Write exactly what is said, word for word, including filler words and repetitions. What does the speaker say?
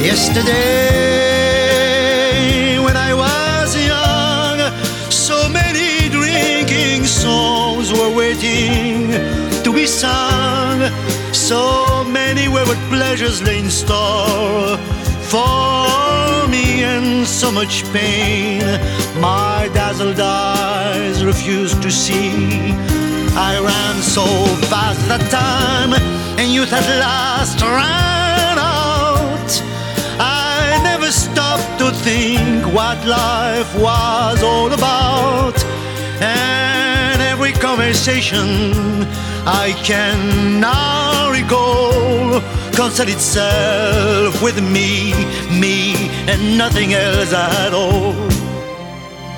Yesterday, when I was young, so many drinking songs were waiting to be sung. So many wayward pleasures lay in store for me, and so much pain my dazzled eyes refused to see. I ran so fast that time, and youth at last ran out. I never stopped to think what life was all about, and every conversation I can now recall concerned itself with me, me, and nothing else at all.